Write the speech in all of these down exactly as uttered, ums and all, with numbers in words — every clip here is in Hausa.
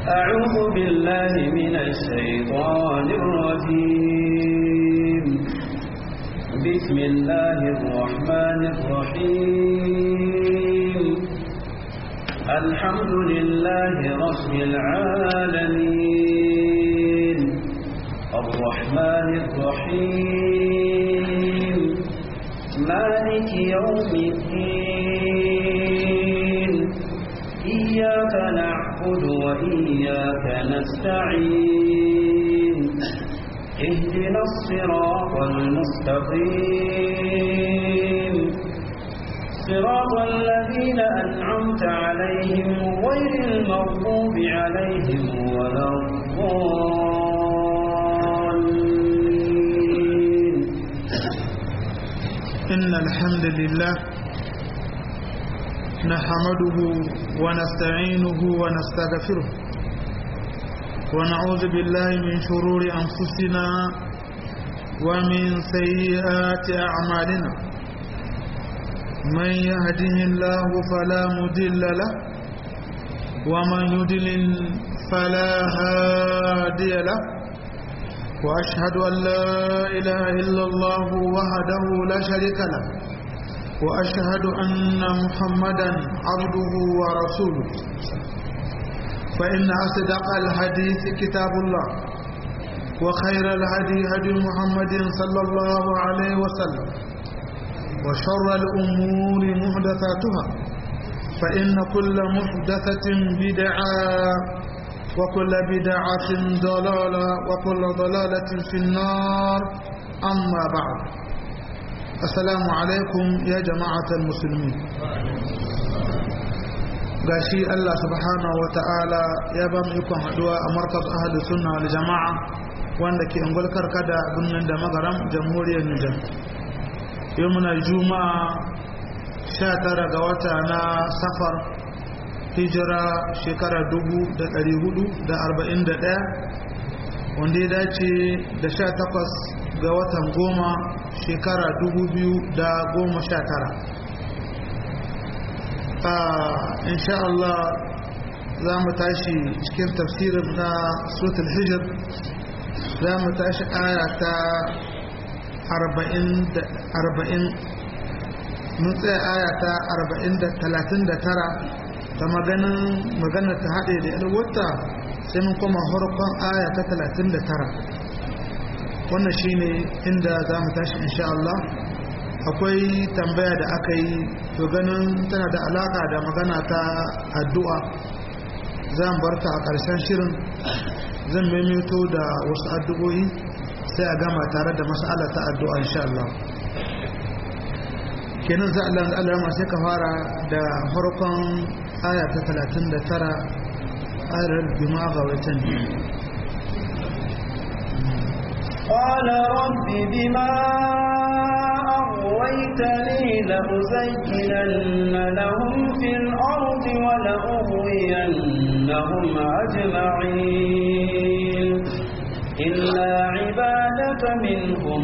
أعوذ بالله من الشيطان الرجيم بسم الله الرحمن الرحيم الحمد لله رب العالمين الرحمن الرحيم مالك يوم الدين إياك نعبد وإياك نستعين اهدنا الصراط المستقيم صراط الذين أنعمت عليهم غير المغضوب عليهم ولا الضالين. إن الحمد لله نحمده ونستعينه ونستغفره ونعوذ بالله من شرور أنفسنا ومن سيئات أعمالنا من يهده الله فلا مضل له ومن يضلل فلا هادي له وأشهد أن لا إله إلا الله وحده لا شريك له وأشهد أن محمدا عبده ورسوله فإن أصدق الحديث كتاب الله وخير الهدي هدي محمد صلى الله عليه وسلم وشر الأمور محدثاتها فإن كل محدثة بدعة وكل بدعة ضلالة وكل ضلالة في النار أما بعد السلام عليكم يا جماعة المسلمين gashi Allah subhanahu wa ta'ala ya ba mu ikon haduwa a markaz ahli sunna wal jama'a wanda ke angulkar kada birnin da magaram jamhuriyar Nijar yau muna juma'a sha tara ga wata na safar hijira shekara dubu da ɗari hudu da arba'in da ɗaya wanda ya dace da sha takwas ga watan goma shekara dubu biyu da goma sha tara. insha Allah za mu tashi cikin tafsirin na suratul hijr za mu tashi aya ta arba'in mun tsaya aya ta arba'in da talatin da tara ta maganar ta haɗe da yalwata sai mun koma harkon aya ta talatin da tara wannan shine inda za mu tashi insha Allah. akwai tambaya da aka yi to ganin tana da alaka da magana ta addu'a zan bar ta a ƙarshen shirin zan maimaito da wasu addu'o'i sai a gama tare da mas'ala ta addu'a insha Allah. kenan za Allah Allah sai ka fara da farkon aya ta talatin da tara ayar bima gawaitan قال رب بما أغويتني لأزينن لهم في الأرض ولأغوينهم أجمعين إلا عبادك منهم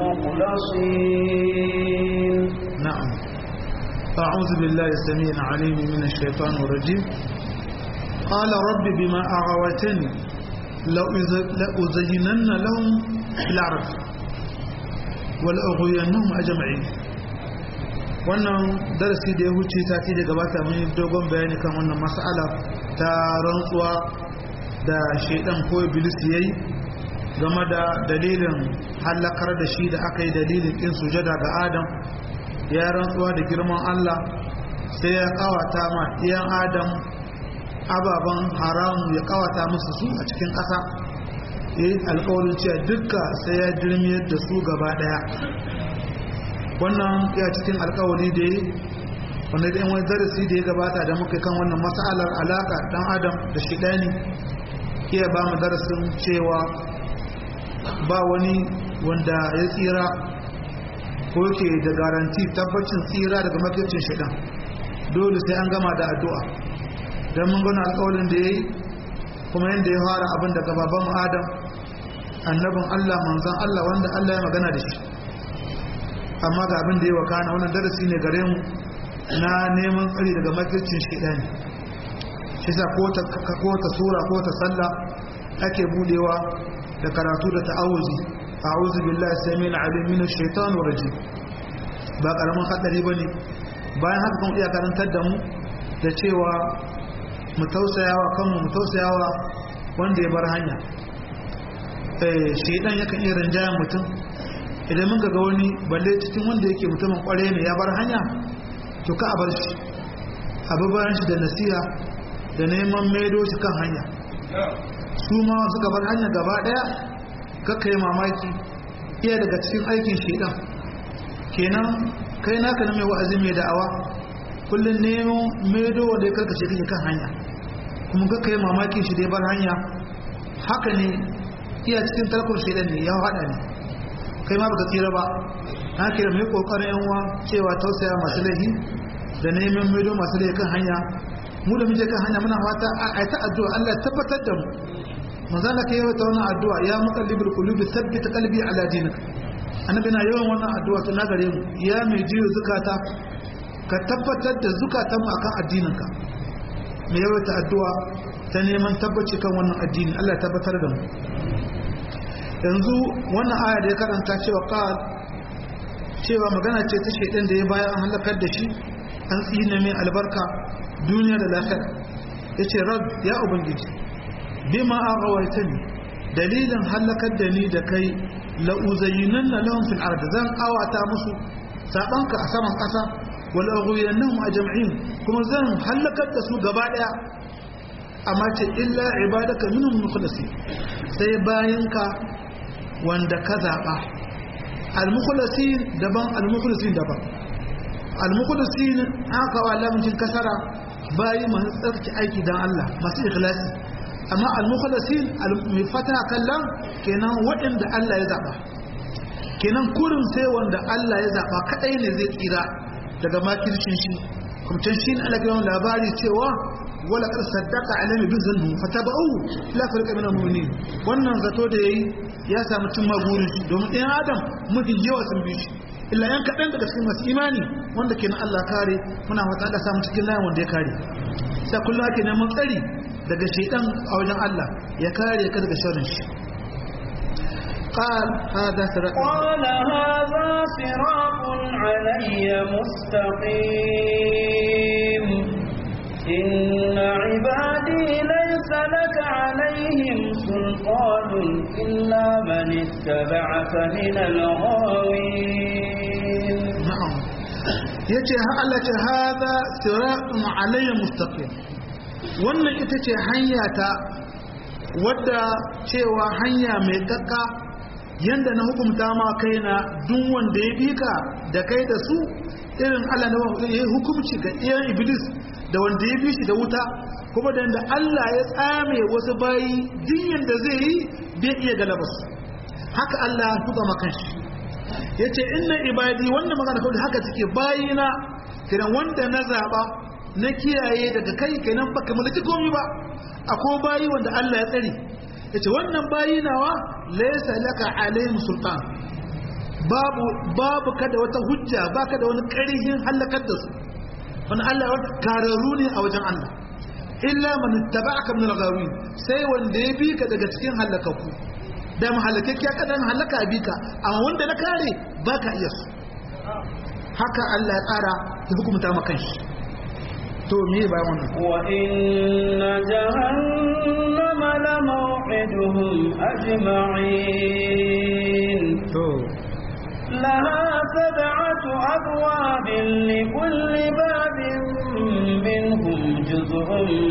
المخلصين. نعم. أعوذ بالله السميع العليم من الشيطان الرجيم. قال رب بما أغويتني لأزينن لهم في الأرض ولأغوينهم أجمعين. wannan darasi da ya wuce sati da gabata mun yi dogon bayani kan wannan mas'ala ta rantsuwa da shaidan ko iblis yayi game da dalilin halakar da shi da aka yi dalilin kin sujada ga Adam. Ya rantsuwa da girman Allah sai ya kawata ma iyan Adam ababan haram ya kawata musu su a cikin ƙasa. Eh alƙawarin cewa dukka sai ya dirmiyar da su gaba daya. wannan ya cikin alƙawari da yi wanda da wani darasi da ya gabata da muka kan wannan mas'alar alaka dan Adam da shidani iya ba mu darasin cewa ba wani wanda ya tsira ko yake da garanti tabbacin tsira daga makircin shidan, dole sai an gama da addu'a. don mun gana alƙawarin da ya yi kuma yadda ya fara abin daga baban Adam annabin Allah manzan Allah wanda Allah ya magana da shi, amma ga abin da ya wakana wannan darasi ne gare mu na neman tsari daga makircin shidani. shi sa ko ta ko ta sura ko ta sallah ake budewa da karatu da ta'awuzi a'udhu billahi samil alim minash shaitanir rajim ba karaman hadari bane bayan haka kuma iya karantar da mu da cewa mu tausayawa kanmu mu tausayawa wanda ya bar hanya eh shaitan yakan iya rinjayen mutum idan mun ga wani balle cikin wanda yake mutumin kware ne ya bar hanya to ka a bar shi abu bayan shi da nasiha da neman maido shi kan hanya su ma suka bar hanya gaba daya kakka yi mamaki iya daga cikin aikin shaitan kenan kai naka na mai wa'azi mai da'awa kullum nemo maido wanda ya karkace kake kan hanya kuma kakka yi mamaki shi da ya bar hanya haka ne iya cikin tarkon shaitan ne ya haɗa ne kai ma baka tsira ba na kira mai kokarin yan uwa cewa tausaya masu laifi da neman maido masu laifi kan hanya mu da muke kan hanya muna fata a ta addu'a Allah ya tabbatar da mu manzo Allah kai yawa ta wannan addu'a ya muqallibul qulubi thabbit qalbi ala dinik annabi na yawan wannan addu'a tun gare mu ya mai jiyo zukata ka tabbatar da zukatan mu akan addininka mai yawa ta addu'a ta neman tabbaci kan wannan addini Allah ya tabbatar da mu yanzu wannan aya da ya karanta cewa qal cewa magana ce ta shedan da ya bayar an halakar da shi an tsine mai albarka duniya da lahira yace rabb ya ubangiji bima aghawaitani dalilin halakar da ni da kai la uzayyinanna lahum fil ard zan awata musu sabanka a saman kasa wal aghwiyannahum ajma'in kuma zan halakar da su gaba daya amma ce illa ibadaka minhum mukhlasin sai bayinka wanda ka zaɓa al-mukhlasin daban al-mukhlasin daban al-mukhlasin aka wa lamjin kasara bayi masu tsarki aiki dan Allah masu ikhlasi amma al-mukhlasin mai fata kallan kenan waɗanda Allah ya zaɓa kenan kurin sai wanda Allah ya zaɓa kadai ne zai tsira daga makircin shi kuma can shi ne Allah ya labari cewa wala kar saddaka alami bin zannu fatabau la farqa min al-mu'minin wannan zato da yayi ya samu cin magurin shi domin ɗayan adam mafi yawa sun bi shi illa yan kaɗan daga cikin masu imani wanda kenan Allah kare muna fata da samu cikin layin wanda ya kare sai kullum ake neman tsari daga shaytan a wajen Allah ya kare ka daga sharrin shi قال هذا صراط قال هذا صراط علي مستقيم إن عبادي ليس لك عليهم سلطان إلا من اتبعك من الغاوين نعم يتي هلك هذا صراط علي مستقيم wannan ita ce hanya ta wadda cewa hanya mai kakka yanda na hukumta ma kaina duk wanda ya bika da kai da su irin Allah na ya hukumci ga iyan iblis da wanda ya bi shi da wuta kuma da yanda Allah ya tsame wasu bayi dinyan da zai yi bai iya galabas haka Allah ya tuba maka shi yace inna ibadi wannan magana kawai haka take bayina kiran wanda na zaba na kiyaye daga kai kenan baka mulki komai ba akwai bayi wanda Allah ya tsare yace wannan bayi nawa laysa laka alaihim sultan babu babu kada wata hujja baka da wani karihin halakar da su wani Allah ya kararu ne a wajen Allah illa man ittaba'aka min al-ghawin sai wanda ya bi ka daga cikin halakaku da mahalakake ka dan halaka bi ka amma wanda na kare baka iya su haka Allah ya tsara ya hukunta maka shi to me ba wannan wa inna jahannama la maw'iduhum ajma'in to لها سبعة أبواب لكل باب منهم جزء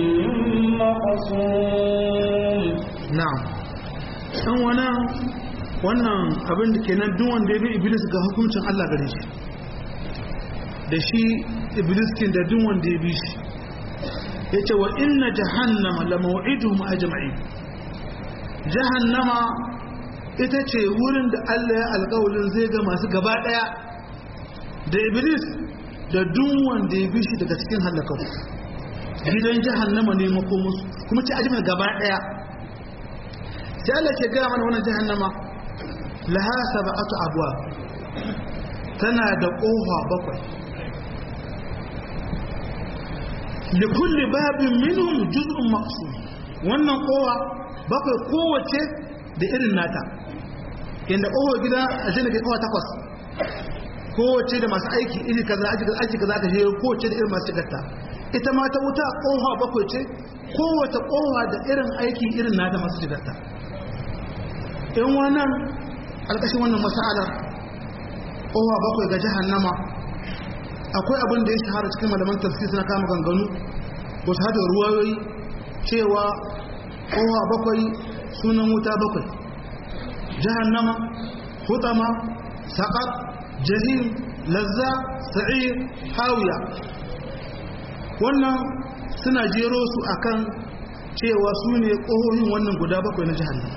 مقسوم نعم dan wannan wannan abin da kenan duk wanda ya bi iblis ga hukuncin Allah gare shi da shi iblis kin da duk wanda ya bi shi yace wa inna jahannama la maw'iduhum ajma'in jahannama ita ce wurin da Allah ya alƙawarin zai ga masu gaba daya da iblis da duk wanda ya bi shi daga cikin halaka gidan jahannama ne makomus kuma ce ajima gaba daya sai Allah ke gaya mana wannan jahannama laha sab'atu abwab tana da kofa bakwai li kulli babin minhum juz'un maqsum wannan kowa bakwai kowace da irin nata inda kowa gida a jini ke kowa takwas kowace da masu aiki iri kaza aiki kaza ka je kowace da irin masu shigarta ita ma ta wuta kowa bakwai ce kowace kowa da irin aiki irin nata masu shigarta in wannan alƙashin wannan mas'alar kowa bakwai ga jahannama akwai abin da ya shahara cikin malaman tafsir suna kama ganganu wasu hada ruwayoyi cewa kowa bakwai sunan wuta bakwai jahannama hutama saqat jahim lazza sa'ir hawiya wannan suna jero su akan cewa su ne ƙohohin wannan guda bakwai na jahannama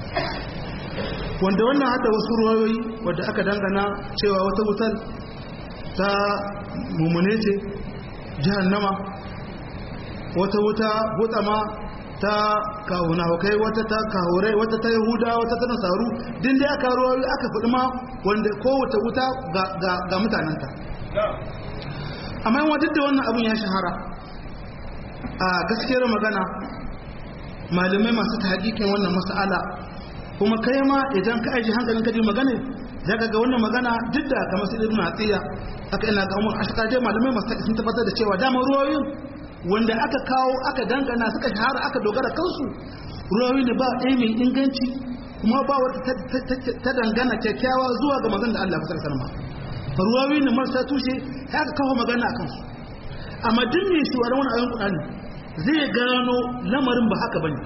wanda wannan hada wasu ruwayoyi wadda aka dangana cewa wata wutar ta mummune ce jahannama wata wuta hutama ta kawuna kai wata ta kawurai wata ta yahuda wata ta nasaru din da aka ruwayoyi aka faɗi ma wanda kowace wuta ga mutanenta amma yawan duk da wannan abin ya shahara a gaskiyar magana malamai masu ta hakikin wannan mas'ala kuma kai ma idan ka aji hankalin kaji magana daga ga wannan magana duk da kamar su ibn atiya aka ina ga umar ashka dai malamai masu sun tabbatar da cewa dama ruwayoyin wanda aka kawo aka dangana suka shahara aka dogara kansu ruwayoyi ne ba ɗaya mai inganci kuma ba wata ta dangana kyakkyawa zuwa ga magana da Allah ya fasar ma ruwayoyi ne marasa tushe ya aka kawo magana a kansu amma duk mai shi wani wani ayon Qur'ani zai gano lamarin ba haka bane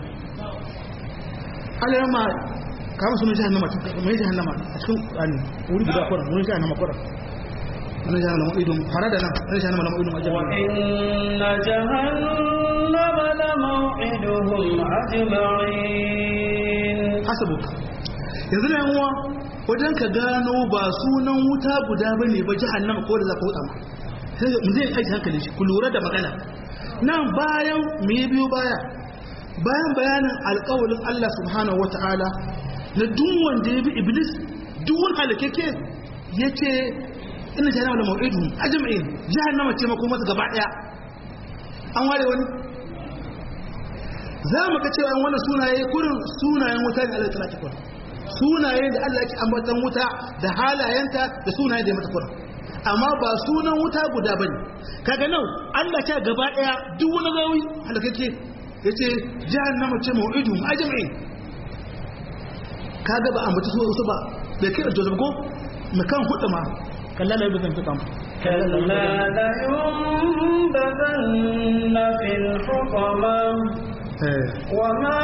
alayma kamar sunan jahannama mai jahannama a cikin Qur'ani wuri guda kwarar wurin jahannama kwarar wannan jahannama idon fara da nan wannan jahannama lamar idon ajiyar wa inna jahannama la maw'iduhum ajma'in hasabuka yanzu ne yanwa wajen ka gano ba sunan wuta guda bane ba jahannama ko da za ka wuta ma sai mu zai aiki hankali shi ku lura da magana nan bayan me biyo baya bayan bayanin alƙawalin Allah subhanahu wata'ala na duk wanda ya bi iblis duk wani halakeke yace inna jahannama la maw'iduhum ajma'in jahannama ce mako mata gaba daya an ware wani za mu ga cewa wannan sunaye kurin sunayen wuta ne Allah ta kira sunayen da Allah yake ambatan wuta da halayenta da sunayen da ya mata kurin amma ba sunan wuta guda bane kaga nan Allah ta gaba daya duk wani gawi halakeke yace jahannama ce maw'iduhum ajma'in kaga ba ambata su ba bai kai da ko makan hudu ma kalla la yubzan fitam kalla la yunbazanna fil hutama wa ma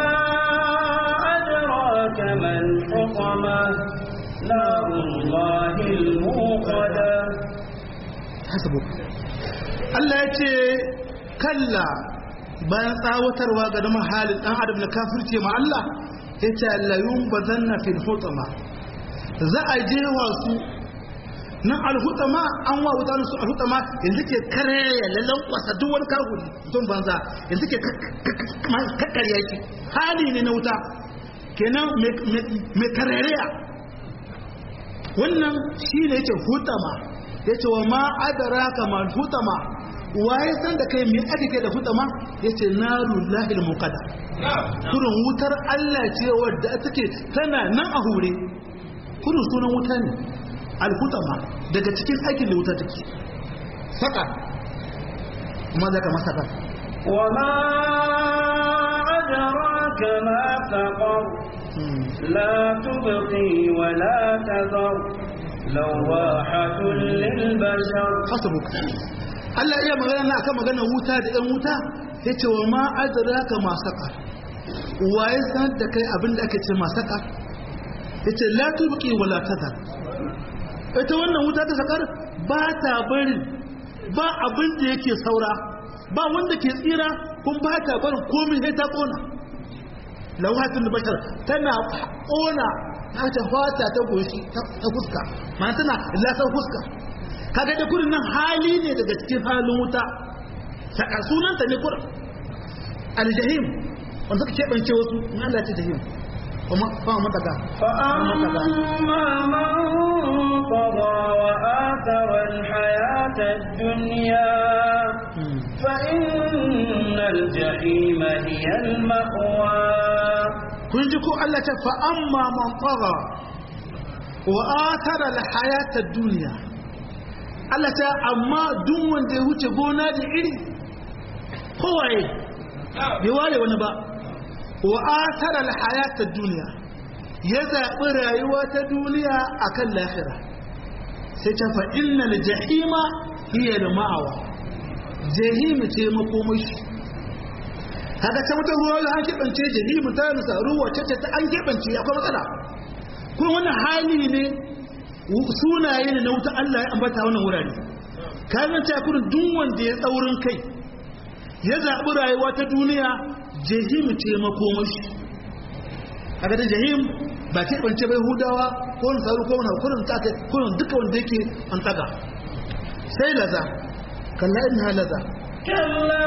adraka man hutama narullahil muqada hasabu Allah yace kalla bayan tsawatarwa ga dama halin dan adam na kafirce ma Allah yace la yunbazanna fil hutama za a je wasu nan alhutama an wa wuta su alhutama yanzu ke karya lallan kwasa duk wani kaguri don banza yanzu ke kakkarya shi hali ne na wuta kenan mai karariya wannan shi ne yake hutama ya ce wa ma adara kama hutama waye san da kai mai ake kai da hutama ya ce narun lahil mukada kurin wutar Allah ce wadda take tana nan a hure kurin sunan wuta ne alhutama daga cikin aikin da wuta take saka kuma da ka masaka wa ma adraka ma saqar la tubqi wa la tadhar lawahatun lil bashar hasbuk Allah iya magana na akan magana wuta da ɗan wuta yace wa ma adraka ma saqar waye san da kai abinda ake ce ma saqar yace la tubqi wa la tadhar ita wannan wuta ta sakar ba ta bari ba abin da yake saura ba wanda ke tsira kun ba ta barin komai sai ta kona lawatin bashar tana kona ta fata ta goshi ta fuska ma tana lasar fuska kaga da kurin nan hali ne daga cikin halin wuta saka sunanta ne kurin aljahim wanda suka kebance wasu in Allah ce jahim فأما تقى فأما من طغى وآثر الحياة الدنيا فإن الجحيم هي المأوى كنجكو الله فأما من طغى وآثر الحياة الدنيا Allah ta amma duk wanda ya wuce gona da iri kowaye bai ware wani ba wa athara alhayata dunya ya zaɓi rayuwa ta duniya akan lahira sai ta fa innal jahima hiya al-ma'wa jahim ce makomashi kaga ta wata ruwa an kebance jahim ta nusa ruwa ce ta an kebance akwai matsala kuma wannan hali ne sunaye ne na wuta Allah ya ambata wannan wurare kazan ta kurin duk wanda ya tsaurin kai ya zaɓi rayuwa ta duniya jahim ce makomashi a ga jahim ba ke bance bai hudawa ko wani sauru ko wani kurin ta kai kurin duka wanda yake an taga sai laza kalla inna laza kalla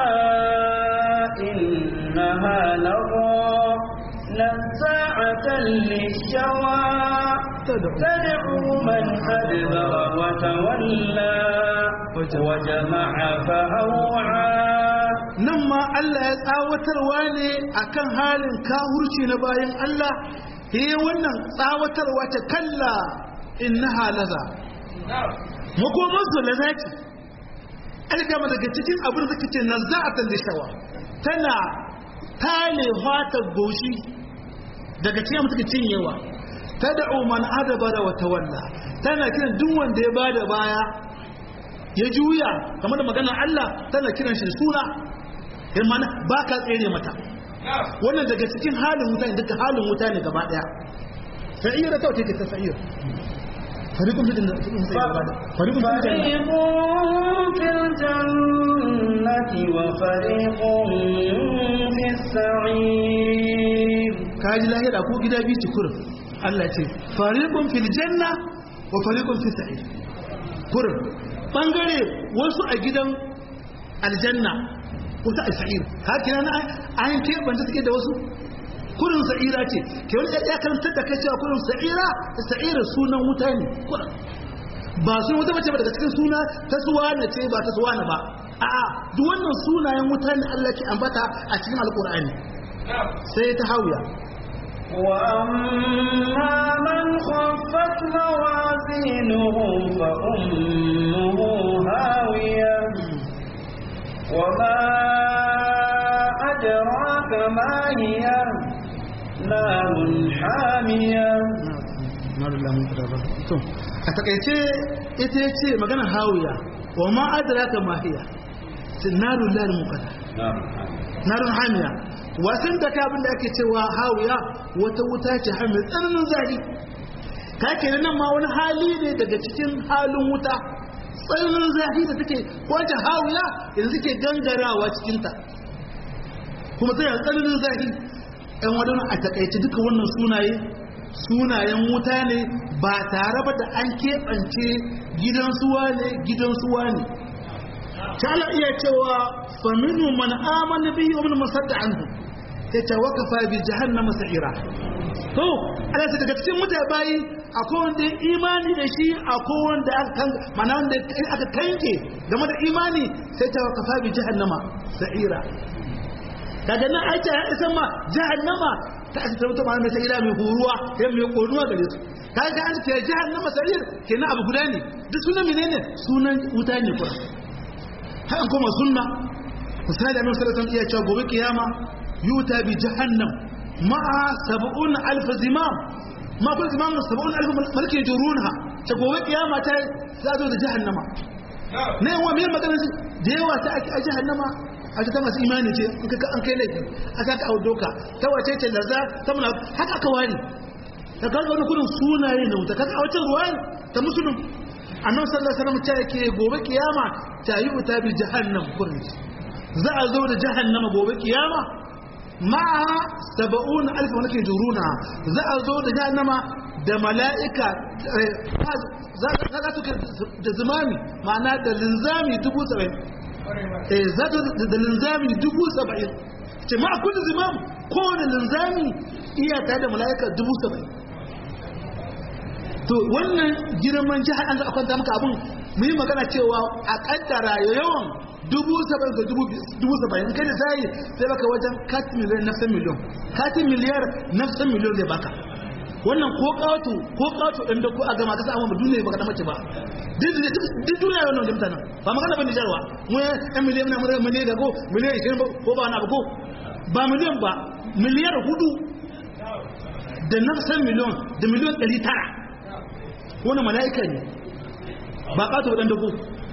innaha laza nazza'atan lishawa تدعو من أدبر وتولى وجمع فأوعى نما الله يتعوتر واني أكن حال كاهرشي نباين الله هي ونن تعوتر وتكلا إنها لذا مكو مصر لذاك أنا كما ذكرتين أبو ذكرتين نزاعة للشوا تنا تالي فات الغوشي daga cikin mutuka cinyewa tad'u man adbara wa tawalla tana kiran duk wanda ya bada baya ya juya kamar da maganar Allah tana kiran shi suna in mana baka tsere mata wannan daga cikin halin wuta ne duka halin wuta ne gaba daya sa'ira ta take ta sa'ira fariqun fil jannati fariqun fil jannati wa fariqun fis sa'ir kaji lahira ko gida bi cikur Allah ce fariqun fil janna wa fariqun fis sa'ir kurin bangare wasu a gidan aljanna wata a sa'ir haka nan an ke banda take da wasu kurin sa'ira ce ke wani ya karanta da kai cewa kurin sa'ira sa'ira sunan wuta ne kurin ba sun wuta bace ba daga cikin suna ta suwana ce ba ta suwana ba a'a duk wannan sunayen wuta ne Allah ke ambata a cikin alqur'ani sai ta hawiya وأما من خفت موازينه فأمه هاوية وما أدراك ما هي نار حامية نار الله مقدرة أتكيتي إتيتي مكان هاوية وما أدراك ما هي نار الله المقدرة نار حامية wasan da ka abin da ake cewa hawiya wata wuta ce har mai tsananin zafi ka ke nan ma wani hali ne daga cikin halin wuta tsananin zafi da take wata hawiya yanzu ke gangarawa cikinta kuma tana tsananin zafi ɗan wadannan a takaice duka wannan sunaye sunayen wuta ne ba tare ba da an keɓance gidan suwa ne gidan suwa ne ta iya cewa faminu man amana bihi wa man masadda anhu yace wakafa bi jahannama sa'ira to ana ce daga cikin mutane bayi akwai wanda imani da shi akwai wanda aka kan mana wanda aka kanke game da imani sai ta wakafa bi jahannama sa'ira kaga nan aita ya isa ma jahannama ta aka tabbata ma mai sa'ira mai huruwa sai mai konuwa gare su kaga an ce jahannama sa'ir kenan abu guda ne duk sunan menene sunan wuta ne kuma har kuma sunna misali annabi sallallahu alaihi wasallam iya cewa gobe kiyama yuta bi jahannam ma'a sab'un alf zimam ma kullu zimam sab'un alf malaki yajurunha ta gobe kiyama ta za zo da jahannama ne wa me magana da yawa ta ake a jahannama a ta masu imani ce in ka an kai laifi aka ka audoka ta wace ce da za ta muna haka aka wani ta ga wani kudin sunaye na wuta kaga a wata ruwaya ta musulun annabi sallallahu alaihi wasallam ta yake gobe kiyama ta yi wuta bi jahannam kurin za a zo da jahannama gobe kiyama ma'a saba'un alf malaki juruna za a zo da jahannama da mala'ika za ka suke da zimami ma'ana da linzami dubu saba'in eh za ta da linzami dubu saba'in ce ma'a kudu zimam kowane linzami iya tare da mala'ika dubu saba'in to wannan girman jihar an za a kwanta maka abun mu yi magana cewa a kaddara yawan dubu saba'in da dubu saba'in kai da sai sai baka wajen katin miliyar nafsan miliyon katin miliyar nafsan miliyon zai baka wannan ko kawato ko kawato ɗan da ko a gama kasa amma duniya baka da mace ba duk duniya wannan da mutanen ba magana ba nijarwa mu yan miliyan na mura miliyan da ko miliyan ishirin ko ba wani abu ko ba miliyan ba miliyar hudu da nafsan miliyon da miliyon ɗari tara wani mala'ika ne ba kawato ɗan da ko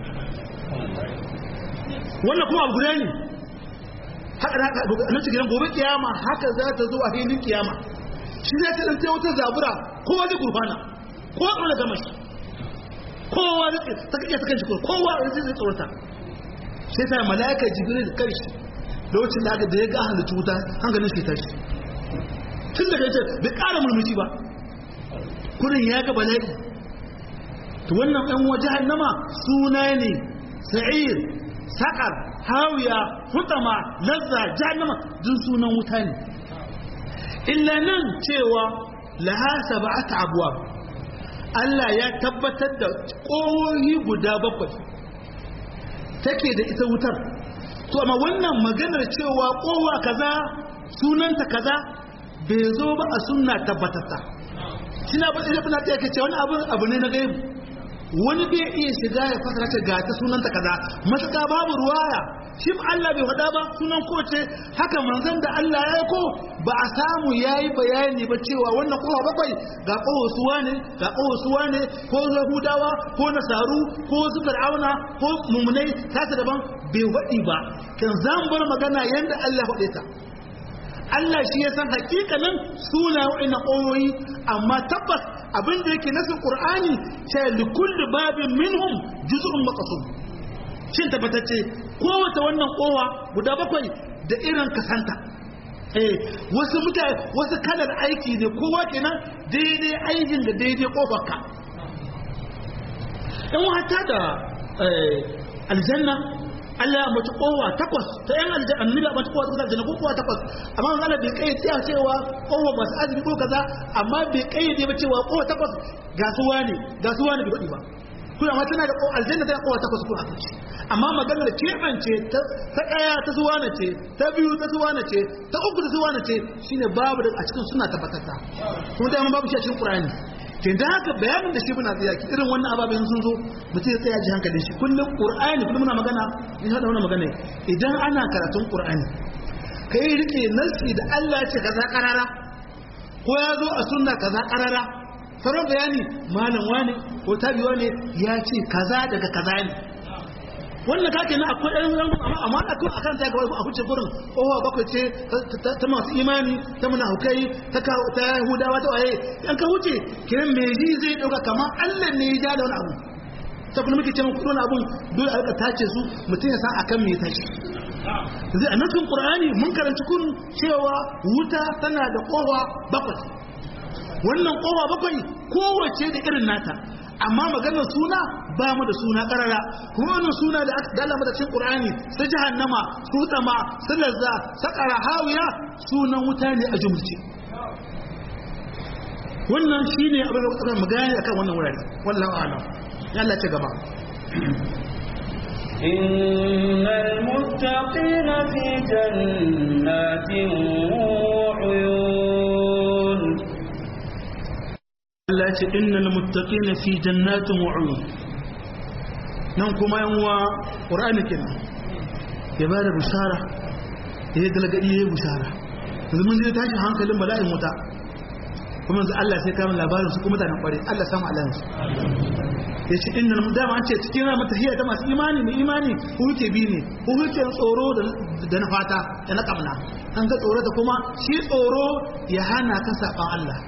wannan kuma abu guda ne haka haka nan cikin gobe kiyama haka za ta zo a filin kiyama shi zai ta ɗauke wata zabura kowa zai gurfana kowa ɗaura gama shi kowa zai ta kake sakan shi kowa zai zai tsorata sai ta mala'ika jibril da kai shi lokacin da aka da ya ga halittu wuta hankalin shi tashi tun daga yace bai ƙara murmushi ba kurin ya ga bala'i to wannan ɗan waje hannama suna ne sa'ir saƙar hawiya hutama lazza jahannama duk sunan wuta ne illa nan cewa laha sab'at abwab Allah ya tabbatar da ƙohohi guda bakwai take da ita wutar to amma wannan maganar cewa ƙowa kaza sunanta kaza bai zo ba a sunna tabbatatta kina ba ina fina take ce wani abu abu ne na gaibu wani bai iya shiga ya fasara ta ga ta sunanta kaza matuƙa babu ruwaya shi Allah bai faɗa ba sunan kowace haka manzon da Allah ya aiko ba a samu yayi bayani ba cewa wannan kowa bakwai ga kowa suwa ne ga kowa suwa ne ko Yahudawa ko Nasaru ko su Fir'auna ko mumunai kasa daban bai faɗi ba kan zan bar magana yanda Allah ya faɗe ta Allah shi ya san hakikanin suna wa'ina ƙoyoyi amma tabbas abin da yake nasin Qur'ani sai likulli babin minhum juz'un maqsum shin tabbatacce kowace wannan kowa guda bakwai da irin kasanta eh wasu mutane wasu kalar aiki ne kowa kenan daidai aikin da daidai kofarka in wata da aljanna Allah ya mutu kowa takwas ta yan aljanna annabi ya mutu kowa takwas aljanna ko kowa takwas amma Allah bai kai tsaya cewa kowa masu azumi ko kaza amma bai kai ba cewa kowa takwas ga suwa ne ga suwa ne bai ba kuma ma tana da aljanna ta kowa takwas ko a ce amma maganar kebance ta daya ta zuwana ce ta biyu ta zuwana ce ta uku ta zuwana ce shine babu da a cikin suna tabbatata kuma da babu shi a cikin Qur'ani ke da haka bayanin da shi muna tsaya ki irin wannan ababen sun zo mutum ya tsaya ji hankalin shi kullum Qur'ani kullum muna magana in hada wannan magana idan ana karatun Qur'ani kai rike nasi da Allah ya ce kaza karara ko ya zo a sunna kaza karara sauran bayani malam wani ko tabiwa ne ya ce kaza daga kaza ne wannan kake na akwai ɗan rangon amma amma da kuma akan ta gaba a huce gurin owa bakwai ce ta masu imani ta munafukai ta ta Yahudawa ta waye an ka huce kiran me ji zai dauka kamar Allah ne ya ja da wani abu ta kuma muke cewa kudin abun dole a rika tace su mutum ya san akan me tashi zai annabi Qur'ani mun karanci kun cewa wuta tana da kowa bakwai wannan kowa bakwai kowace da irin nata amma maganar suna ba mu da suna karara kuma wannan suna da aka dala mata cikin Qur'ani sai jahannama su tama sai lazza sakara hawiya sunan wuta ne a jumurce wannan shine abin da kuka magana akan wannan wurare wallahi a'lam ya Allah ce gaba innal muttaqina fi jannatin wa uyun Allah ce innal muttaqina fi jannatin wa uyun nan kuma yan wa Qur'ani kenan ya bada bushara ya galgadi ya bushara yanzu mun je tashi hankalin bala'in wuta kuma yanzu Allah sai kawo labarin su kuma mutanen kware Allah samu alansu yace innal mudama an ce cikin ran mutahiya ta masu imani ne imani huke bi ne huke tsoro da na fata da na kamna an ga tsoro da kuma shi tsoro ya hana ka saban Allah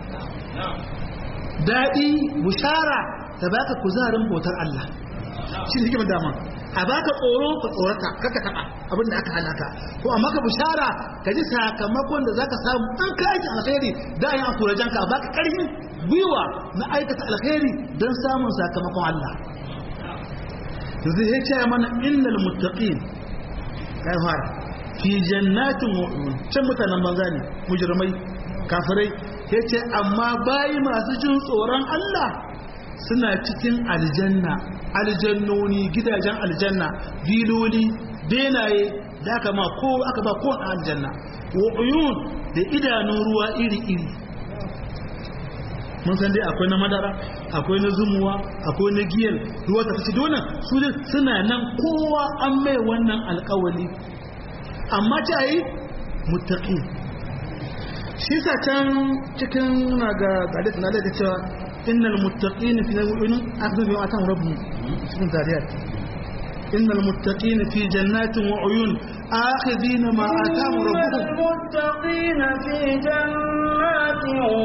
daɗi bushara ta baka kuzarin bautar Allah shi ne hikimar dama a baka tsoro ka tsorata kaka taɓa abin da aka halaka ko amma ka bushara ka ji sakamakon da zaka samu an ka aiki alkhairi da ayi an kura janka a baka ƙarfin gwiwa na aikata alkhairi don samun sakamakon Allah yanzu ya ce mana innal muttaqin kai fara fi jannatin wa can mutanen banza ne mujrimai kafirai yace amma bayi masu jin tsoron Allah suna cikin aljanna aljannoni gidajen aljanna biloli benaye da aka ma ko aka ba ko aljanna wa uyun da idanun ruwa iri iri mun san dai akwai na madara akwai na zumuwa akwai na giyar ruwa ta fice donan su suna nan kowa an mai wannan alƙawari amma ta yi muttaqi shi sa can cikin na ga gadis na da cewa innal muttaqina fi na'im akhdhu bi atam rabbihim cikin tariyat innal muttaqina fi jannatin wa uyun akhidina ma atam rabbuhum المتقين في جنات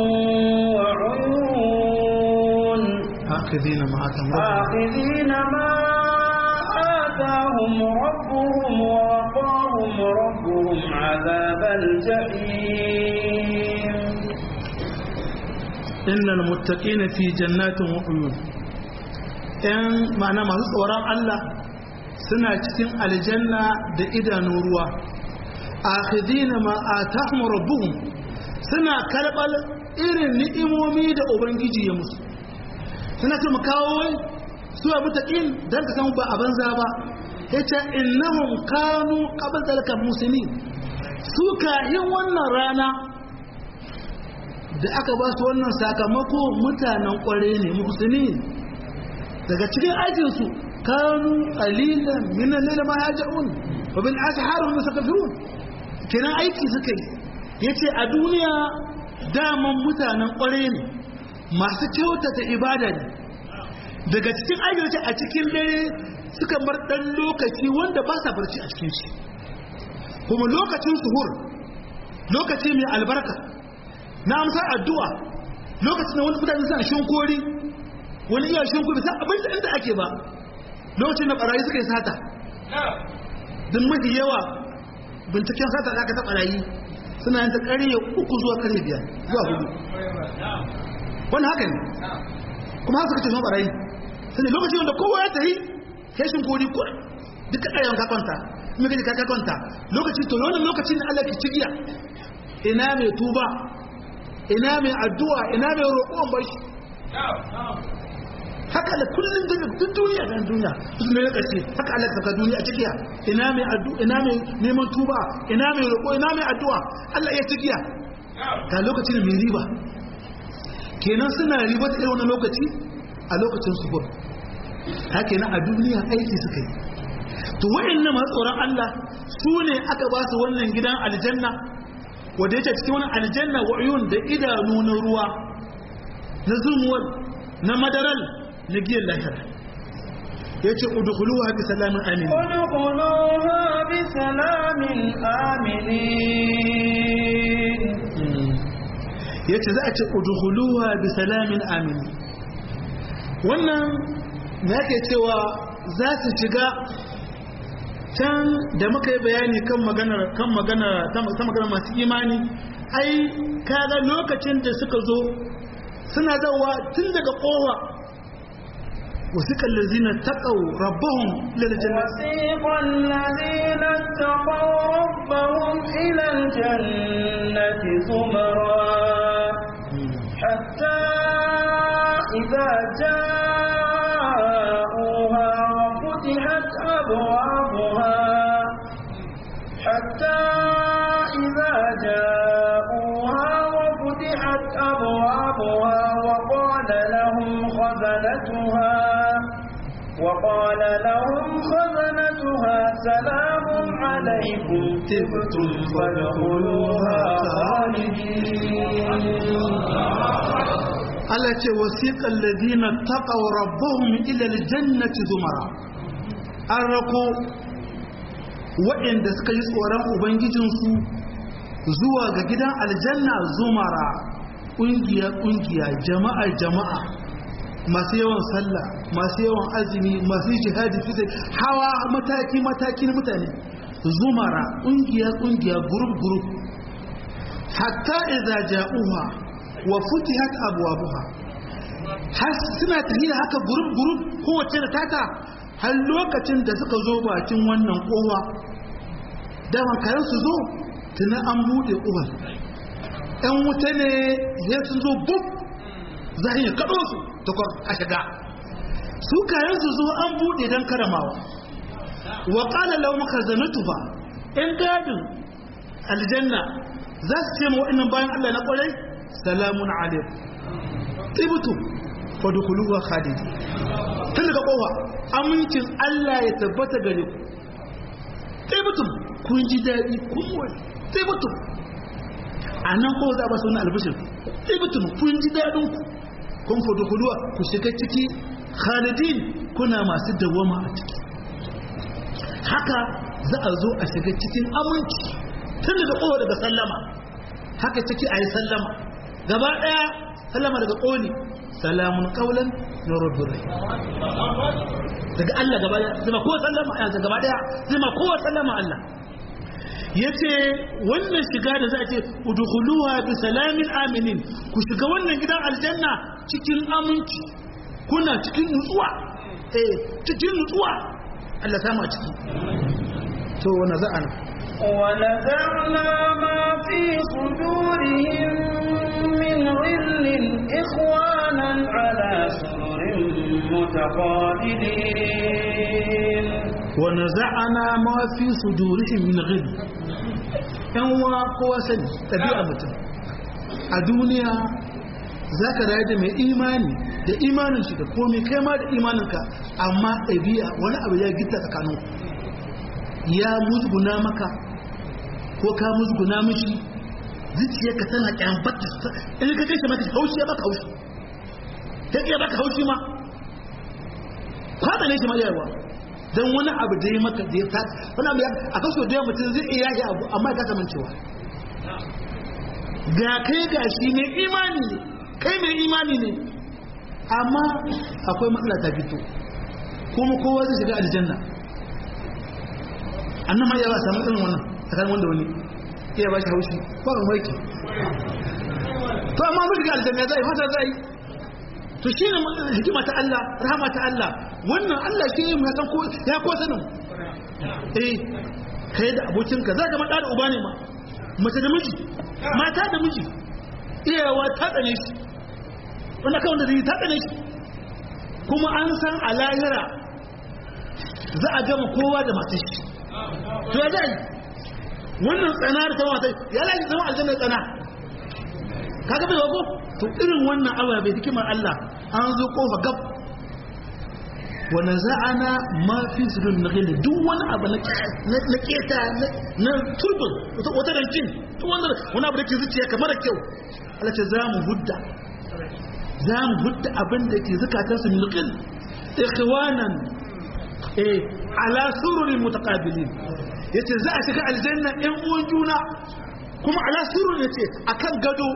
وعيون akhidina ma atam rabbuhum آخذين ما آتاهم ربهم ووقاهم ربهم عذاب الجحيم innal muttaqina fi jannatin wa uyun ɗan ma'ana masu tsoron Allah suna cikin aljanna da idanun ruwa akhidina ma atahum rabbuhum suna karbal irin ni'imomi da ubangiji ya musu suna ce mu kawo wai su abu taqin dan ka san ba a banza ba yace innahum kanu qabla zalika muslimin su ka yin wannan rana da aka ba su wannan sakamako mutanen kware ne musulmi daga cikin aikinsu kanu qalilan min al-layl ma yaj'un wa bil ashar hum yastakbirun kenan aiki suka yi yace a duniya daman mutanen kware ne masu kyautata ibada ne daga cikin ayyuka a cikin dare suka bar dan lokaci wanda ba sa barci a cikin shi kuma lokacin suhur lokaci mai albarka na amsa addu'a lokacin da wani mutane suna shinkori wani iya shinkori bisa abin da inda ake ba lokacin da barayi suka yi sata don mafi yawa binciken sata da aka ta barayi suna yin ta ƙarye uku zuwa ƙarye biyar zuwa hudu wani haka ne kuma haka suka ce suna barayi sani lokacin wanda kowa ya tafi kai shinkori kuwa duka ɗayan kakonta kuma gaji kakonta lokacin to wani lokacin da Allah ke cigiya ina mai tuba ina mai addu'a ina mai roƙon bashi haka da kullum daga duk duniya da duniya su ne ƙarshe haka Allah ka duniya a cikiya ina mai addu'a ina mai neman tuba ina mai roƙo ina mai addu'a Allah ya cikiya ga lokacin mai riba kenan suna riba da wannan lokaci a lokacin su gur haka na a duniya aiki suka yi to wayannan masu tsoron Allah su ne aka ba su wannan gidan aljanna wanda yake cikin wani aljanna wa uyun da idanu na ruwa na zumuwar na madaral na giyan lahira yace udkhuluha bi salamin amin udkhuluha bi salamin aminin yace za a ce udkhuluha bi salamin amin wannan me yake cewa za su shiga can da muka yi bayani kan magana kan magana ta magana masu imani ai kaga lokacin da suka zo suna dawowa tun daga kowa wasiqal ladzina taqaw rabbahum ila aljannati wasiqal ladzina taqaw rabbahum ila aljannati zumara hatta idza ja'uha wa futihat abwabuha حتى إذا جاءوها وفتحت أبوابها وقال لهم خزنتها وقال لهم خزنتها سلام عليكم طبتم فادخلوها خالدين Allah ce wasiqal ladina taqaw rabbahum ila aljannati zumara an rako waɗanda suka yi tsoron ubangijinsu zuwa ga gidan aljanna zumara ƙungiya ƙungiya jama'a jama'a masu yawan sallah masu yawan azumi masu jihadi fi hawa mataki mataki na mutane zumara ƙungiya ƙungiya group group hatta idza ja'uha wa futihat abwabuha har suna tafiya haka group group kowace da tata har lokacin da suka zo bakin wannan kowa dama kayan su zo tuna an bude ƙofar ɗan wuta ne ya sun zo buk za a yi kaɗo su takwas a shiga su kayan su zo an buɗe don karamawa wa ƙala lau maka zanatu ba ‘yan gadin aljanna za su ce ma waɗannan bayan Allah na ƙwarai salamun alaikum tibutu fa dukuluwa khalidi tun daga ƙofa amincin Allah ya tabbata gare ku tibutu kun ji daɗi kun wani tibutu a nan ko za a ba su wani albishir tibutu kun ji daɗin ku kun fa dukuluwa ku shiga ciki khalidin kuna masu dawama a ciki haka za a zo a shiga cikin aminci tun daga ƙofa daga sallama haka ciki a yi sallama gaba ɗaya sallama daga ƙoli salamun ƙaunar na rabbin rai daga Allah gaba ɗaya zama kowa sallama yanzu gaba ɗaya zama kowa sallama Allah ya ce wannan shiga da za a ce udkhuluha bi salamin aminin ku shiga wannan gidan aljanna cikin aminci kuna cikin nutsuwa eh cikin nutsuwa Allah sama ciki to wannan za'ana ونزعنا ما في صدورهم من غل إخوانا على سرر متقابلين ونزعنا ما في صدورهم من غل أنوا قواسا تبيع متن الدنيا zaka rayu da mai imani da imanin shi da komai kai ma da imaninka amma ɗabi'a wani abu ya gita tsakanin ya musguna maka ko ka musguna mishi zuciyarka tana kyambata in ka kai shi maka haushi ya baka haushi ta iya baka haushi ma kwada ne shi ma yawa don wani abu da ya maka da ya ta wani abu a kaso da yawa mutum zai iya yi abu amma ya kasa mancewa ga kai ga shi mai imani ne kai mai imani ne amma akwai matsala ta fito kuma kowa zai shiga aljanna annan ma yawa samu irin wannan tsakanin wanda wani iya ba shi haushi ko ban waiki to amma mun shiga aljanna zai fata zai to shine hikima ta Allah rahama ta Allah wannan Allah shi ya san ko ya ko sanin eh kai da abokinka zaka ma da uba ne ma mace da miji mata da miji iyawa ta tsane shi wanda kawai da zai ta tsane shi kuma an san a lahira za a gama kowa da matar shi to ya zai wannan tsana da ta wata ya lafi zama aljanna tsana kaga bai wago to irin wannan abu bai hikimar Allah an zo kofa gab wa naza'ana ma fi sudun naghil duk wani abu na na keta na turbin wata rankin to wannan wani abu da ke zuciya kamar kyau Allah ce za mu hudda za mu hudda abin da ke zakatansu min naghil ikhwanan eh ala sururin mutaqabilin yace za a shiga aljanna ɗan uwan juna kuma ala surur yace akan gado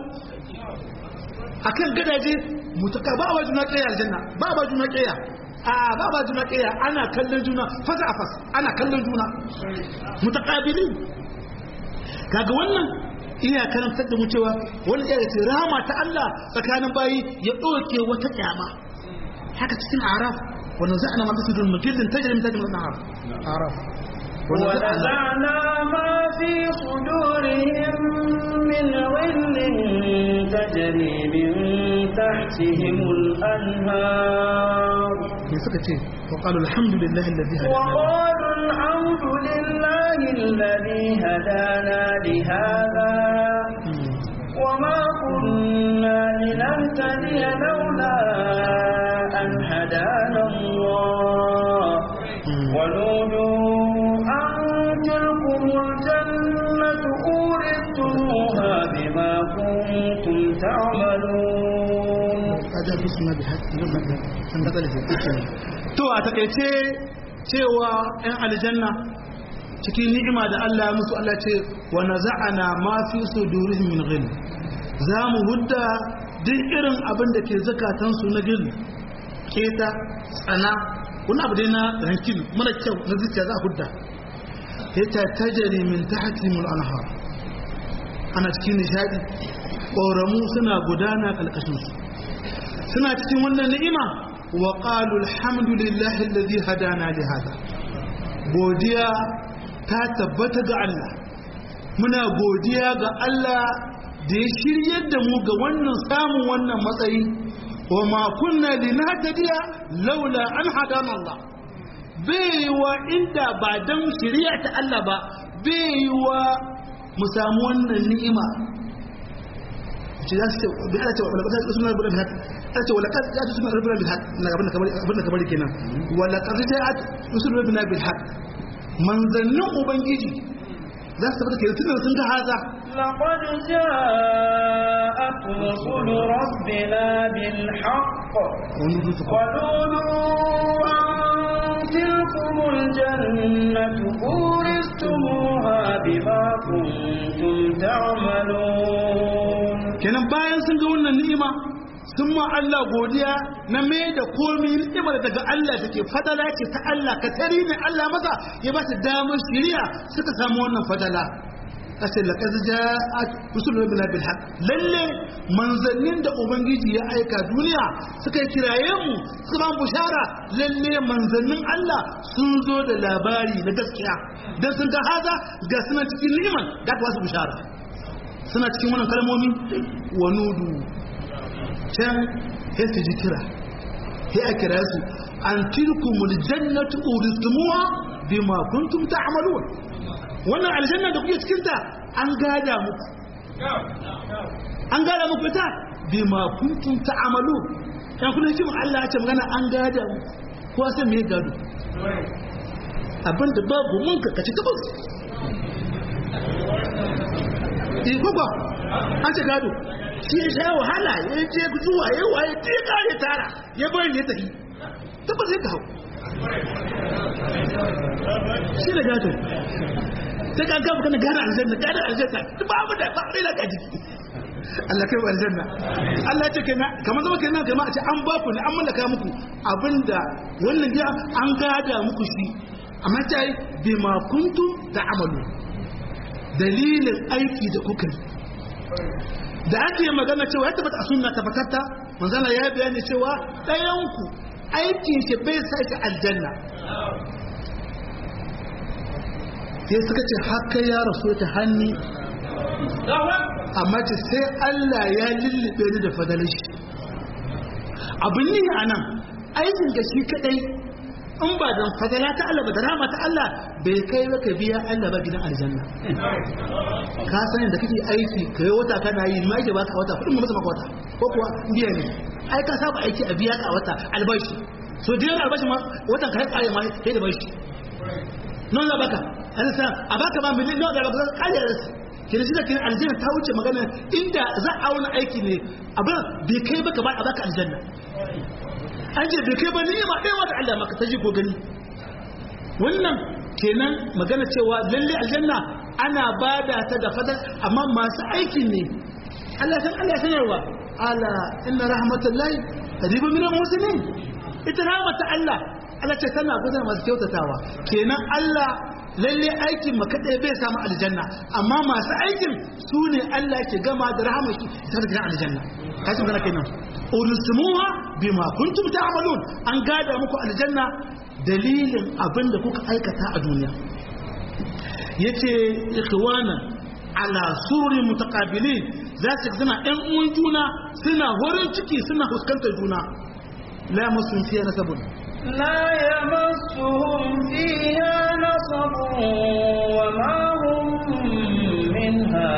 akan gadaje mutaka ba wa juna kai aljanna ba ba juna kai a ba ba juna kai ana kallon juna fasa a fas ana kallon juna mutaqabilin kaga wannan iya karantar da mu cewa wani iya ce rahama ta Allah tsakanin bayi ya doke wata kyama haka cikin araf ونزعنا ما في صدور من غل تجري من تحتهم الأنهار أعراف ونزعنا ما في صدورهم من غل تجري من تحتهم الأنهار وقالوا الحمد لله الذي هدانا وقالوا الحمد لله الذي هدانا لهذا وما كنا لنهتدي لولا أن هدانا الله ونودوا أن تلكم الجنة أورثتموها بما كنتم تعملون to a takaice cewa ‘yan aljanna cikin ni'ima da Allah ya musu Allah ce wa naza'ana ma fi sudurihim min ghil za mu hudda duk irin abin da ke zakatansu na gil keta tsana wani abu dai na rankin mara kyau na zuciya za a hudda ta tajari min tahtihimul anhar ana cikin nishadi ƙoramu suna gudana ƙalƙashinsu suna cikin wannan ni'ima wa qalu alhamdulillahi alladhi hadana li hada godiya ta tabbata ga Allah muna godiya ga Allah da ya shiryar da mu ga wannan samun wannan matsayi wa ma kunna linahtadiya laula an hadana Allah bai wa inda ba dan shiriya ta Allah ba bai wa mu samu wannan ni'ima ce za su ce bi ala ce wala qad usuna rabbil haq ala ce wala qad ja'at usuna rabbil haq na gaban kabari abin da kabari kenan wala qad ja'at usuna rabbil haq manzannin ubangiji za su tabbata kenan sun ga haza laqad ja'at rusul rabbina bil haqq wa qulu tilkumul jannatu uristumuha bima kuntum ta'malun kenan bayan sun ga wannan ni'ima sun ma Allah godiya na mai da komai ni'imar daga Allah take fadala ce ta Allah ka tari ne Allah masa ya ba su damar shiriya suka samu wannan fadala kace laqad ja'at rusuluna bil haqq lalle manzannin da ubangiji ya aika duniya suka kiraye mu su ba bushara lalle manzannin Allah sun zo da labari na gaskiya dan sun ga haza ga suna cikin ni'iman ga wasu bushara suna cikin wannan kalmomi wa nudu can sai su ji kira sai a kira su an tilkumul jannatu uristumuha bima kuntum ta'malun wannan aljanna da kuke cikin ta an gada muku an gada muku ita bima kuntum ta'malun dan kullun shi Allah ya ce magana an gada muku ko sai me gado abinda babu mun ka kaci tabbas eh gogo an ce gado shi ya sha wahala ya je zuwa ya waye ta ya kare tara ya bari ne tafi tabbas sai ka hau shi da gado sai ka ga kana gada aljanna gada aljanna babu da ba ila ka jiki Allah kai wa aljanna Allah ya ce kenan kamar zama kenan kamar a ce an ba ku ne an mallaka muku abinda wannan gida an gada muku shi amma ta yi bima kuntum ta'malu dalilin aiki da kuka yi da ake magana cewa ya tabbata a sunna tabbatatta manzala ya bayani cewa ɗayanku aikin shi bai sa shi aljanna sai suka ce haka ya rasu ta hannu amma ce sai Allah ya lullube ni da fadalin shi abin ne a nan aikin da shi kadai in ba don fadala ta Allah ba da rama ta Allah bai kai baka biya Allah ba gidan aljanna ka san da kake aiki kai wata kana yi ma yake baka wata kudin mutum maka wata ko kuwa biya ne ai ka saba aiki a biya ka wata albashi so da albashi ma watan kai kare ma sai da bashi non la baka an sa a baka ba miliyan da baka kare da kina shi da kina aljanna ta wuce magana inda za a wani aiki ne abin bai kai baka ba a baka aljanna an ce bai kai ba ni'ima ɗaya wata Allah maka ta ji ko gani wannan kenan magana cewa lalle aljanna ana bada ta da fadal amma masu aikin ne Allah san Allah sanarwa ala inna rahmatullahi qaribun minal muhsinin ita rahmatu Allah Allah ce tana gudanar masu kyautatawa kenan Allah lalle aikin maka ɗaya bai samu aljanna amma masu aikin su ne Allah ke gama da rahama shi ta da aljanna kashi magana kenan urusumuha bima kuntum ta'malun an gada muku aljanna dalilin abinda kuka aikata a duniya yace ikhwana ala suri mutaqabilin za su zama ɗan uwan juna suna horin ciki suna fuskantar juna la yamassuhum fiha nasabun la yamassuhum fiha nasabun wa ma hum minha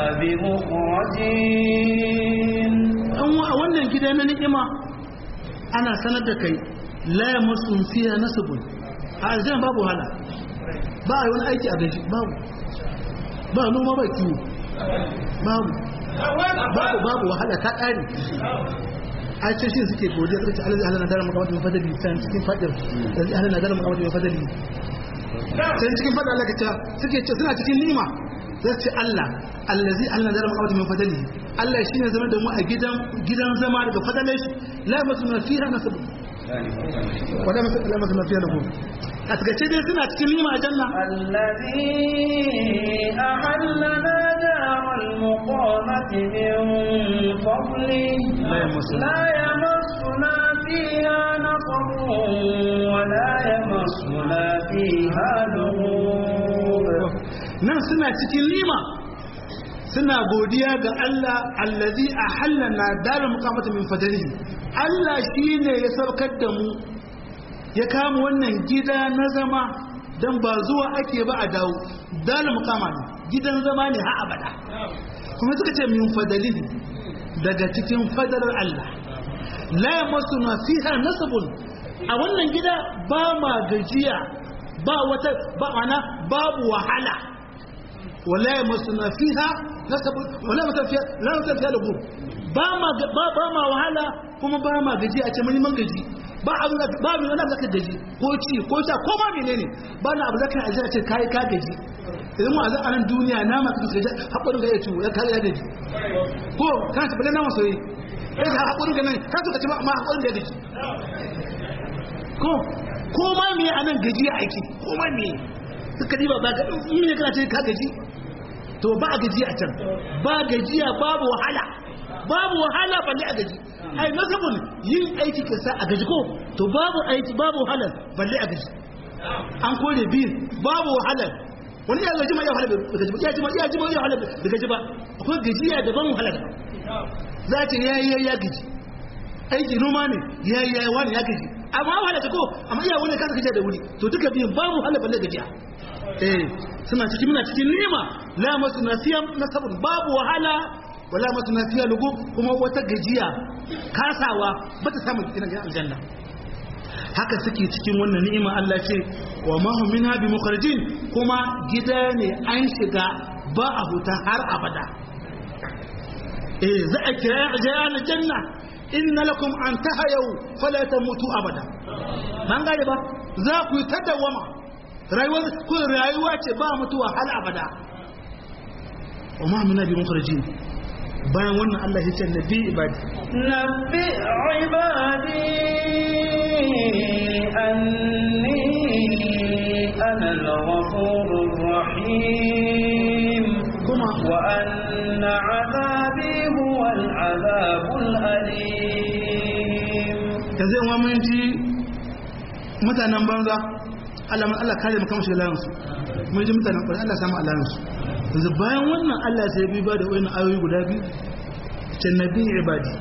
bimukhrajin a wannan gida na ni'ima ana sanar da kai la yamassuhum fiha nasabun a aljanna babu wahala ba a yi wani aiki a gaji babu ba noma ba kiwo babu babu babu wahala ta ƙari a ce shi suke godiya suka ce alazi halana dara makamata mai fadali can cikin fadar alazi halana dara makamata mai fadali can cikin fadar Allah ka suke ce suna cikin nima zai ce Allah allazi halana dara makamata mai fadali Allah shi ne zama da mu a gidan zama daga fadalai shi la masu na fiha na sabu wadda masu la masu na fiha na gobe a takaice dai suna cikin nima a janna allazi ahallana daral muqamati min fadli la yamassuna fiha nasabun wa la yamassuna fiha lughub nan suna cikin nima suna godiya ga Allah allazi ahallana dar muqamata min fadlihi Allah shine ya saukar da mu ya kama wannan gida na zama dan ba zuwa ake ba a dawo dar muqama ne gidan zama ne har abada kuma suka ce min fadlihi daga cikin fadalar Allah la yamasuna fiha nasabun a wannan gida ba ma gajiya ba wata ba ana babu wahala wala yamasuna fiha nasabun wala yamasuna fiha la yamasuna fiha lugu ba ma ba ba ma wahala kuma ba ma gajiya a ce mun man gaji ba abu da ba mu wani zaka gaji ko ci ko sha ko ma menene ba na abu zaka aje a ce kai ka gaji idan mu a nan duniya na ma kake gaji hakurin ga ya ci ya kai ya gaji ko ka ci bale na masoyi kai hakurin ga nan ka so ka ci ma hakurin da ya gaji ko ko ma me anan gajiya aiki ko ma me suka diba ba ga in ne kana ce ka gaji to ba a gajiya a can ba gajiya babu wahala babu wahala balle a gaji ai nasabun yin aiki ka sa a gaji ko to babu aiki babu wahala balle a gaji an kore biyu babu wahala wani ya gaji ma ya wahala da gaji ya ji ma ya ji ma ya wahala da gaji ba akwai gajiya daban wahala za ta yayi ya gaji aiki noma ne yayi yayi wani ya gaji amma wahala ta ko amma iya wani kasa gajiya da wuri to duka biyun babu wahala balle gajiya eh suna cikin muna cikin nima la masu nasiyam nasabun babu wahala wala masu nafiya lugu kuma wata gajiya kasawa bata samu cikin aljanna haka suke cikin wannan ni'ima Allah ce wa ma hum minha bi mukharrijin kuma gida ne an shiga ba a huta har abada eh za a kira ajiyar aljanna inna lakum an tahayu fala tamutu abada man gane ba za ku yi tadawama rayuwar ku rayuwa ce ba mutuwa har abada wa ma minna bi mukharrijin bayan wannan Allah ya ce nabi ibadi nabi ibadi anni ana al-ghafurur rahim kuma wa anna azabi huwa al-azabul alim kaze wa mun ji mutanen banza Allah Allah kare mu kamar shi lalansu mun ji mutanen banza Allah samu alansu yanzu bayan wannan Allah sai bi ba da wani ayoyi guda biyu can nabi ibadi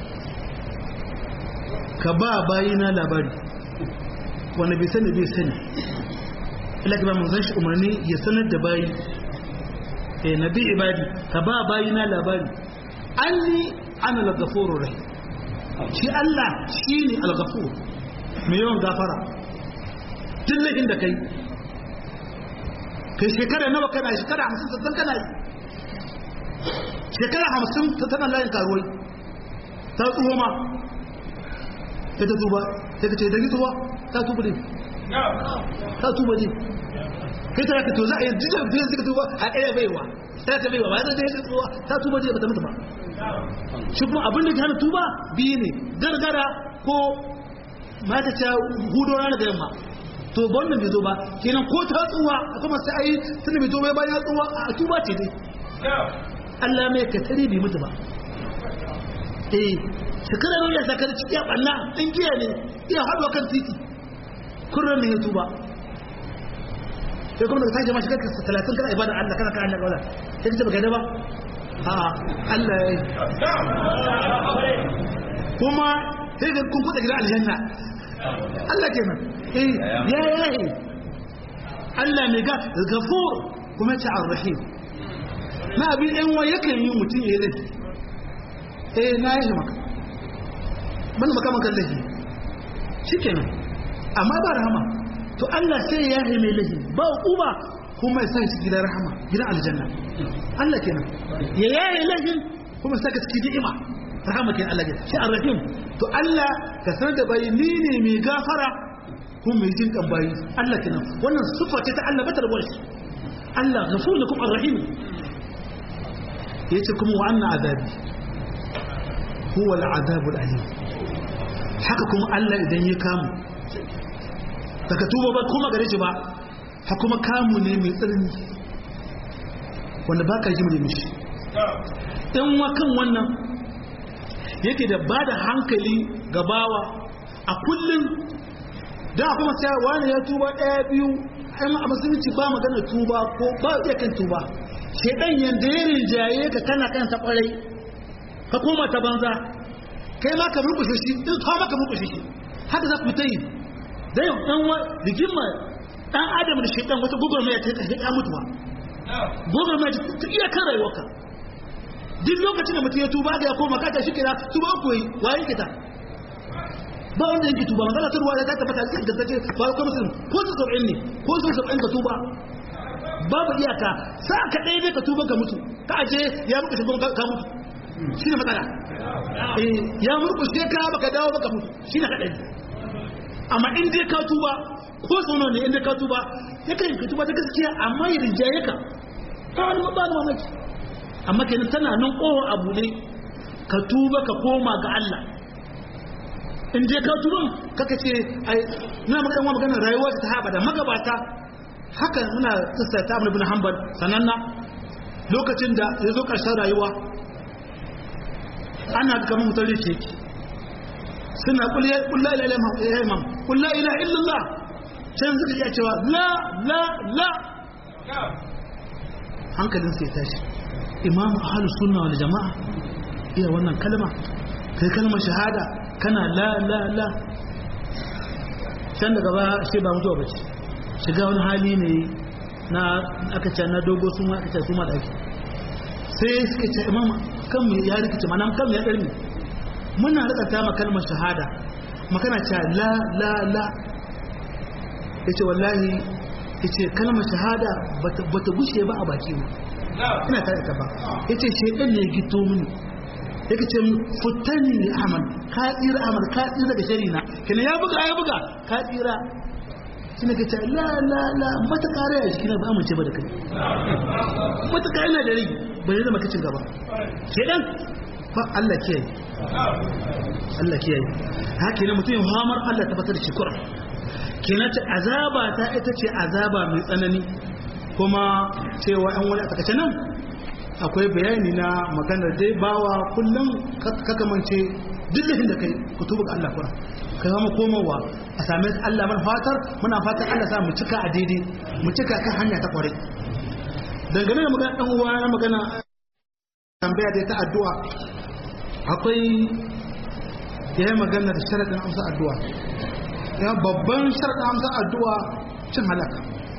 ka ba bayina labari wanda bai sani bai sani ilaka ba mun zan shi umarni ya sanar da bayi eh nabi ibadi ka ba bayina labari anni ana al-ghafurur rahim shi Allah shine al-ghafur mai yawan gafara dillahin da kai kai shekara nawa kana shekara hamsin sassan kana yi shekara hamsin ta tana layin karuwai ta tsuho ma ta ta tuba ta ka ce da tuba ta tuba ne ta tuba ne kai ta ka to za a yi jijar da suka tuba a ɗaya baiwa ta ta baiwa ba ya zai ta tuba ta tuba ne ba ta mutu ba shi kuma abin da ta hana tuba biyu ne gargara ko mata ta hudo rana da yamma to ba wannan bai zo ba kenan ko ta tsuwa kuma sai ai tunda bai zo bai bayan tsuwa a tuba ce dai Allah mai ka tare bai mutu ba eh shekara ne ya saka ciki ya banna din giya ne iya haɗuwa kan titi kurran ne ya tuba sai kuma da take ma shekara talatin kana ibada Allah kana ka Allah wala sai ka baka da ba a Allah kuma sai ka kun kuɗa gidan aljanna Allah kenan eh ya yahi Allah mai ga gafur kuma ta arrahim na abin ɗan wa yakan yi mutum ya laifi eh na yi maka ban maka maka laifi shikenan amma ba rahama to Allah sai ya yi mai laifi ba uba kuma ya sa shi gidan rahama gidan aljanna Allah kenan ya yayi laifin kuma saka cikin ni'ima rahama kenan Allah kenan shi arrahim to Allah ka sanar da bayi ni ne mai gafara kuma mai jin kan bayi Allah kenan wannan sifa ce ta Allah batar wani Allah ghafur lakum arrahim yace kuma wa anna azabi huwa al'azab al'alim haka kuma Allah idan ya kamu daga tuba ba kuma gare shi ba ha kuma kamu ne mai tsanani wanda baka ji mu mishi dan wakan wannan yake da bada hankali ga bawa a kullun da kuma sai wani ya tuba daya biyu ai a musulunci ba magana tuba ko ba iya kan tuba shedan yanda ya rinjaye ka kana kan ta kwarai ka koma ta banza kai ma ka murkushe shi in ka maka murkushe shi haka za ku ta yi dai dan wa rigima dan adam da shedan wata gugurmaya ta ta ya mutuwa gugurmaya ta iya kan rayuwarka duk lokacin da mutum ya tuba da ya koma ka ta shi kira tuba koyi waye kita ba wanda yake tuba magana ta ruwa da ta tabbata cikin da take ba ko musulmi ko su sab'in ne ko su sab'in ka tuba babu iyaka sa ka dai ne ka tuba ka mutu ka aje ya muka shigo ka mutu shine matsala eh ya murku sai ka baka dawo baka mutu shine kadai amma in dai ka tuba ko sono ne in dai ka tuba ya kai ka tuba da gaskiya amma ya rinjaye ka ba wani ba wani mamaki amma kenan tana nan kowa abu ne ka tuba ka koma ga Allah in je ka tuban kaka ce ai ina magana wa magana rayuwa ta haɓa da magabata haka muna tsaya ta ibn Hanbal sananna lokacin da ya zo ƙarshen rayuwa ana kamar mutar da shi suna kullu la ilaha illallah kullu la ilaha illallah sai suka ji cewa la la la hankalin sai tashi imamu ahlus sunna wal jamaa iya wannan kalma kai kalmar shahada kana la la la can daga ba shi ba mutuwa bace shiga wani hali ne na aka ce na dogo sun aka ce kuma da ake sai suka ce imam kan mu ya rikice mana kan mu ya darmi muna rika ta ma kalmar shahada makana ce la la la yace wallahi yace kalmar shahada bata bata gushe ba a baki mu ina tare ta ba yace shedan ne gito mini yake ce futani ne ahmad ka tsira ahmad ka tsira daga sharina kina ya buga ya buga ka tsira shine kace la la la mata kare ya shi ne ba amince ba da kai mata kare na da rai ba ne zama kacin gaba shedan fa Allah kiyaye Allah kiyaye haka ne mutum hamar Allah tabbatar da shi Qur'an kenan ta azaba ta ita ce azaba mai tsanani kuma cewa an wani a takaice nan akwai bayani na maganar dai bawa kullum kakamance dillahin da kai ku tuba ga Allah Qur'an kai kuma komowa a same Allah man fatar muna fatar Allah sa mu cika a daidai mu cika kan hanya ta kware dangane da magana dan uwa na magana tambaya dai ta addu'a akwai yayin magana da sharadin amsa addu'a ya babban sharadin amsa addu'a cin halaka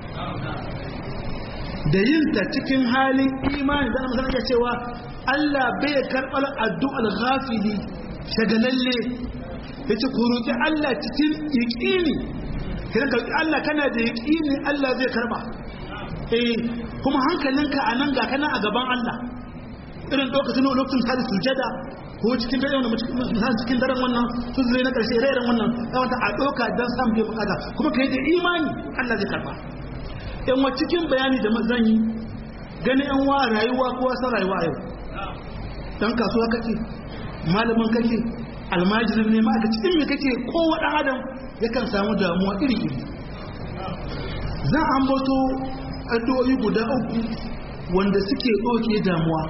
da yin ta cikin halin imani da Allah ya cewa Allah bai karɓar addu'ar ghafili shagalalle yace ku roki Allah cikin yaqini kiran ka Allah kana da yaqini Allah zai karba eh kuma hankalinka anan ga kana a gaban Allah irin lokacin lokacin ta sujada ko cikin dare wannan mutum cikin daren wannan su zai na karshe rairan wannan wata a doka dan san bai bukata kuma kai da imani Allah zai karba yan wa cikin bayani da zan yi gani yan wa rayuwa ko wasan rayuwa yau dan kasuwa kake malamin kake almajirin ne ma aka cikin me kake kowa dan adam yakan samu damuwa iri iri zan ambato addu'o'i guda uku wanda suke doke damuwa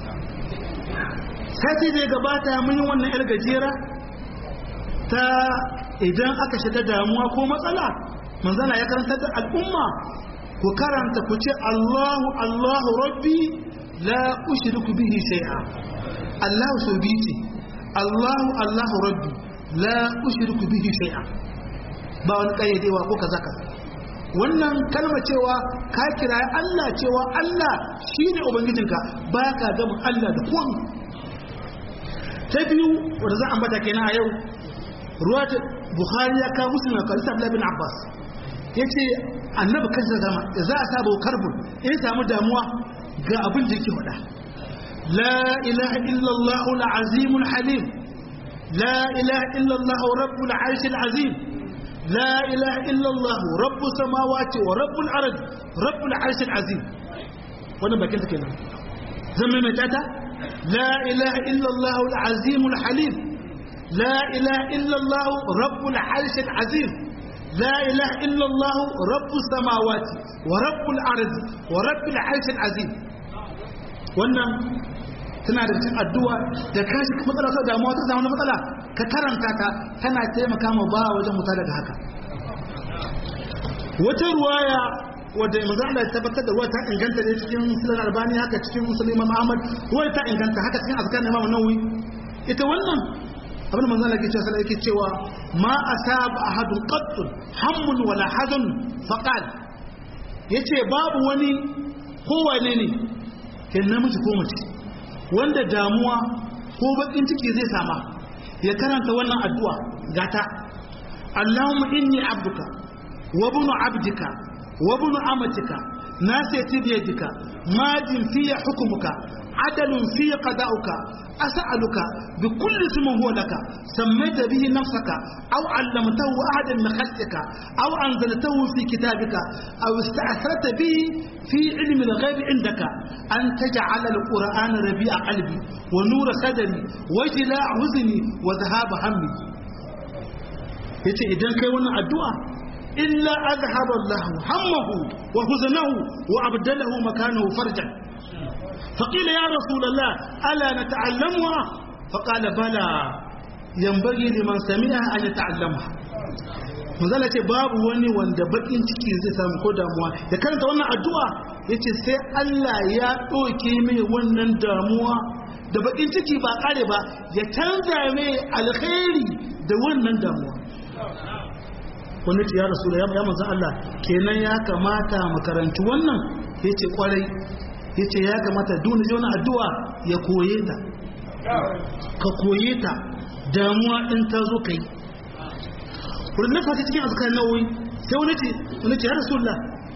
sai da gabata mun yi wannan yar gajera ta idan aka shiga damuwa ko matsala manzana ya karanta da al'umma ku karanta ku ce Allahu Allahu Rabbi la ushriku bihi shay'a Allahu subiti Allahu Allahu Rabbi la ushriku bihi shay'a ba wani kayyadewa ko kaza kaza wannan kalma cewa ka kira Allah cewa Allah shine ubangijinka ba ka gama Allah da komai ta biyu wanda za a ambata kenan a yau ruwa Bukhari ya kawo Muslim ka Isa Abdullah bin Abbas yace annabi kansa zama za a sabo karbun in samu damuwa ga abin da yake faɗa la ilaha illallah al-azim al-halim la ilaha illallah rabbul arsh al-azim la ilaha illallah rabbus samawati wa rabbul ardi rabbul arsh al-azim wannan bakin ta kenan zama mai tata la ilaha illallah al-azim al-halim la ilaha illallah rabbul arsh al-azim لا إله إلا الله رب السماوات ورب الأرض ورب العرش العظيم wannan tana da cikin addu'a da kashi matsala ta damuwa ta samu matsala ka karanta ta tana taimaka ma ba wajen muta daga haka wata ruwaya wanda manzo Allah ya tabbatar da ruwa ta inganta ne cikin sunan albani haka cikin musulmi imam ahmad ruwa ta inganta haka cikin azkar imam nawawi ita wannan abin manzo Allah yake cewa sai yake cewa ma asaba ahadun qattun hammun wala hazan faqal yace babu wani kowane ne kin namiji ko mace wanda damuwa ko bakin ciki zai sama ya karanta wannan addu'a gata Allahumma inni abduka wa ibnu abdika wa ibnu amatika nasiyati bi yadika majin fi hukmuka adalun fi qada'uka as'aluka bi kulli ismin huwa laka sammayta bihi nafsaka aw 'allamtahu ahadan min khalqika aw anzaltahu fi kitabika aw ista'tharta bihi fi 'ilmi al-ghayb 'indaka an taj'ala al-qur'ana rabi'a qalbi wa nura sadri wa jilaa huzni wa dhahaba hammi yace idan kai wannan addu'a illa adhhaba Allah hammahu wa huznahu wa abdalahu makanahu farjan فقيل يا رسول الله ألا نتعلمها فقال بلى ينبغي لمن سمعها أن يتعلمها manzala ce babu wani wanda bakin ciki zai samu ko damuwa ya karanta wannan addu'a yace sai Allah ya ɗauke mai wannan damuwa da bakin ciki ba kare ba ya canza mai alkhairi da wannan damuwa wani ce ya rasu ya manzan Allah kenan ya kamata makarantu wannan yace kwarai yace ya kamata dole ji wani addu'a ya koye ta ka koye ta damuwa in ta zo kai wurin nafa ta cikin azkar nawawi sai wani ce wani ce ya rasulullah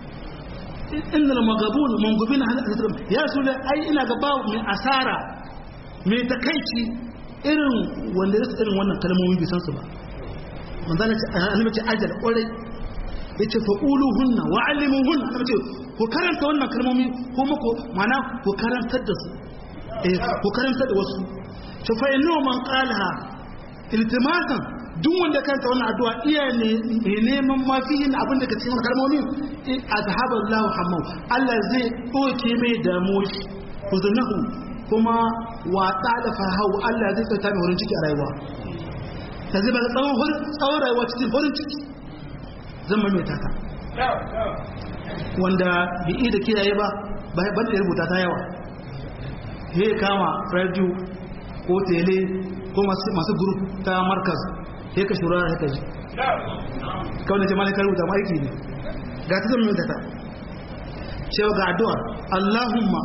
innal magabun mangubin halatul ya rasulullah ai ina ga ba mai asara mai takaici irin wanda ya irin wannan kalmomi bai san su ba manzana ce annabi ce ajal kwarai yace fa quluhunna wa allimuhunna kuma ce ku karanta wannan kalmomi ko muku mana ku karantar da su eh ku karantar da wasu to fa inna man qalaha iltimasan duk wanda karanta wannan addu'a iya ne neman ma fihin abin da ke cikin kalmomi azhaba Allahu hammu Allah zai doke mai damuwa uzunahu kuma wa talafa hau Allah zai tsaya mai horin ciki a rayuwa ta zai ba tsawon tsawon rayuwa cikin horin ciki zan mai taka wanda bi'i da kiyaye ba ban da rubuta ta yawa ya kama radio ko tele ko masu group ta markaz ya ka shura ya ka ji kawai da jama'a ka rubuta ma aiki ne ga ta zama ta cewa ga addu'ar Allahumma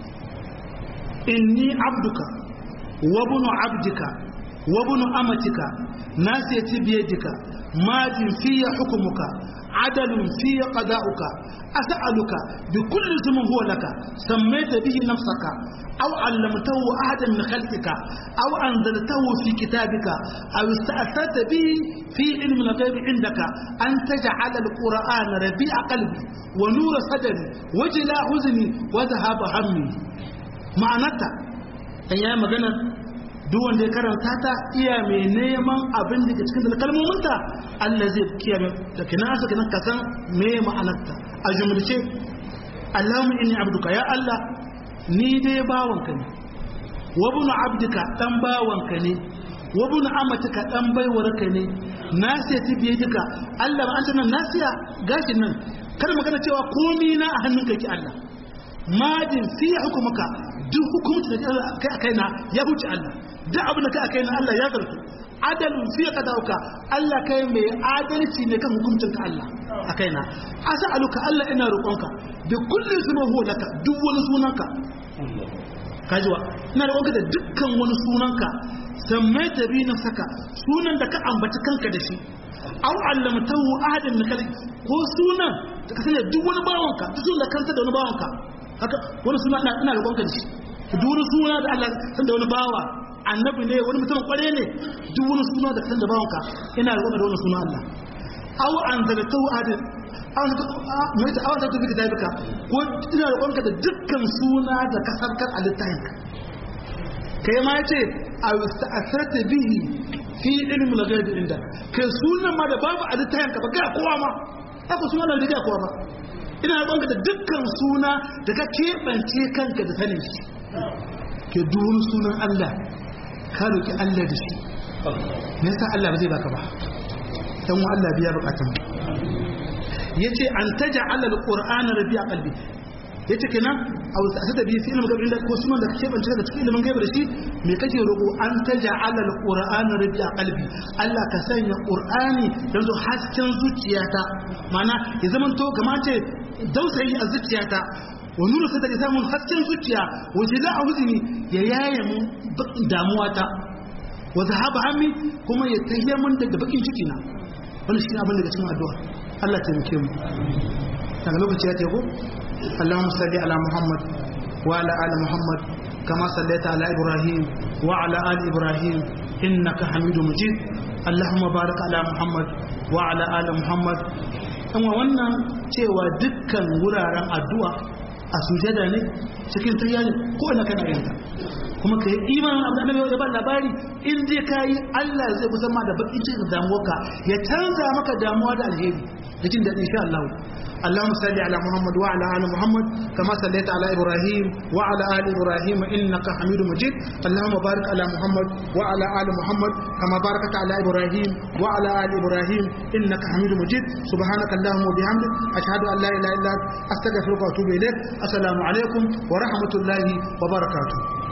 inni abduka wa bunu abdika wa bunu amatika nasiyati biyadika majin fiya hukumuka عدل في قضاؤك أسألك بكل اسم هو لك سميت به نفسك أو علمته أحدا من خلقك أو أنزلته في كتابك أو استأثرت به في علم الغيب عندك أن تجعل القرآن ربيع قلبي ونور صدري وجلاء حزني وذهاب همي معناتها أيام مغنى duk wanda ya karanta ta iya mai neman abin da ke cikin kalmominta Allah zai kiyaye da kina asa kina kasan me ma'anarta a jumlace Allahumma inni abduka ya Allah ni dai bawanka ne wa bunu abdika dan bawanka ne wa bunu amatika dan baiwarka ne nasiyati biyadika Allah ba an tana nasiya gashin nan kar magana cewa komai na a hannunka ki Allah madin fi hukumuka duk hukumci da kai a kaina ya huce Allah duk abin da kai a kaina Allah ya zartu adalun fi qadauka Allah kai mai adalci ne kan hukuncin ka Allah a kaina as'aluka Allah ina roƙonka da kullu sunan huwa laka duk wani sunanka kajiwa ina roƙonka da dukkan wani sunanka sammai ta bi na saka sunan da ka ambaci kanka da shi aw allamtahu ahadan min khalqi ko sunan da ka sanya duk wani bawanka duk sunan da kanta da wani bawanka haka wani suna ina roƙonka da shi duk wani suna da Allah san da wani bawa annabi ne wani mutum kware ne duk wani suna da san da bawanka ina roƙonka da wani suna Allah aw anzaltahu ahadan aw mai ta aw ta tafi kitabika ko ina roƙonka da dukkan suna da ka sarkar a littafinka kai ma yace aw ta'assarta bihi fi ilmi al-ghaib inda kai sunan ma da babu a littafinka ba ga kowa ma haka sunan da ga kowa ba ina roƙonka da dukkan suna da ka keɓance kanka da sanin shi ke duhun sunan Allah ka roƙi Allah da shi me yasa Allah ba zai baka ba dan wa Allah biya bukatun yace an taj'ala alqur'ana rabi'a qalbi yace kenan a wata da bi fi ilmin gaibi da ko sunan da kake bance da cikin ilmin gaibi da shi me kake roƙo an taj'ala alqur'ana rabi'a qalbi Allah ka sanya qur'ani dan zo hasken zuciyata mana ya zaman to kamar ce dausayi a zuciyata wa nuru sai da samun hasken zuciya waje da auzini ya yaye mu damuwata wa zahaba hammi kuma ya tayya mun daga bakin ciki na wannan shine abin daga cikin addu'a Allah ta muke mu daga lokaci ya tego Allahumma salli ala Muhammad wa ala ali Muhammad kama sallaita ala Ibrahim wa ala ali Ibrahim innaka Hamidum Majid Allahumma barik ala Muhammad wa ala ali Muhammad amma wannan cewa dukkan wuraren addu'a a sujada ne cikin tayya ne ko ina kana yin ta kuma kai imanin abu da annabi ya ba labari in dai kai Allah zai musamma da bakin cikin damuwarka ya canza maka damuwa da alheri da jin daɗi insha Allah اللهم صل على محمد وعلى ال محمد كما صليت على ابراهيم وعلى ال ابراهيم انك حميد مجيد اللهم بارك على محمد وعلى ال محمد كما باركت على ابراهيم وعلى ال ابراهيم انك حميد مجيد سبحانك اللهم وبحمدك اشهد ان لا اله الا انت استغفرك واتوب اليك السلام عليكم ورحمه الله وبركاته